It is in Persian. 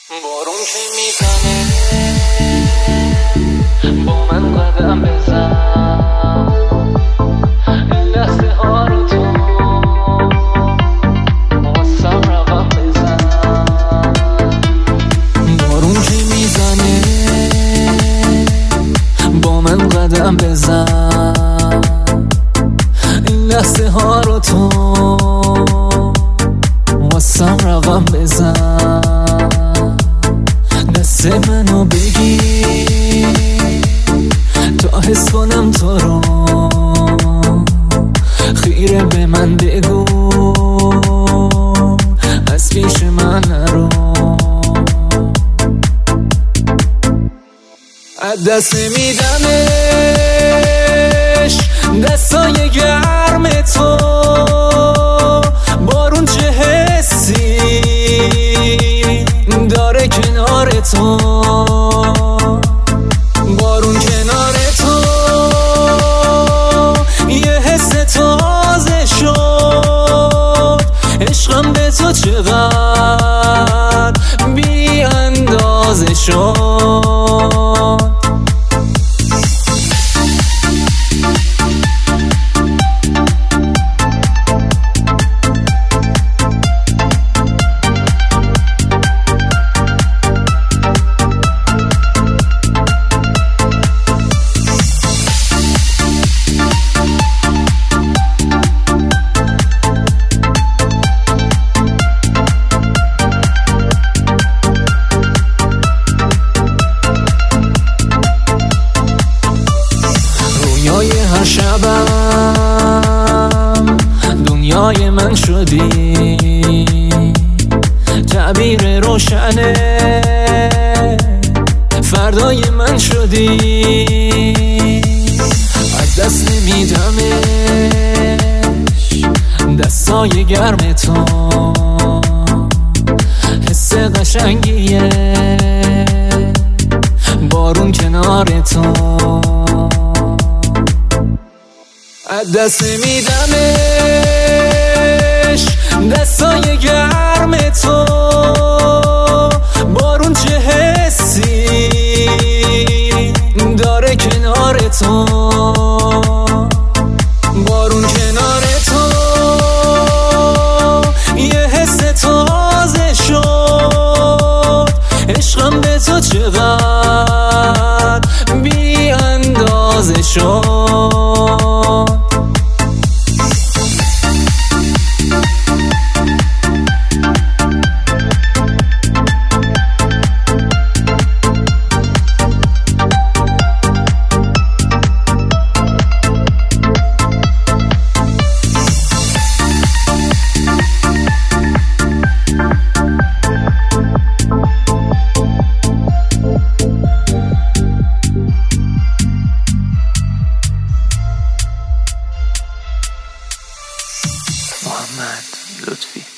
بارون که میزنه با من قدم بزن، این لحظه ها رو تو واسم رقم بزن. بارون که میزنه با من قدم بزن، این لحظه ها رو تو واسم رقم بزن. دست منو بگیر تا حس کنم تو رو، خیره به من بگو از پیش من نرو. از دست میدمش دستای گرم تو، بارون چه حسی داره کنار تو، بارون کنار تو یه حس تازه شد، عشقم به تو چقدر بی اندازه شد. هر شبم دنیای من شدی، تعبیر روشن فردای من شدی. از دست نمیدمش دستای گرم تو، حس قشنگیه بارون کنار تو. از دست میدمش دستای گرم تو، بارون چه حسی داره کنار تو، بارون کنار تو یه حس تازه شد، عشقم به تو چقدر بی اندازه شد. محمد لطفی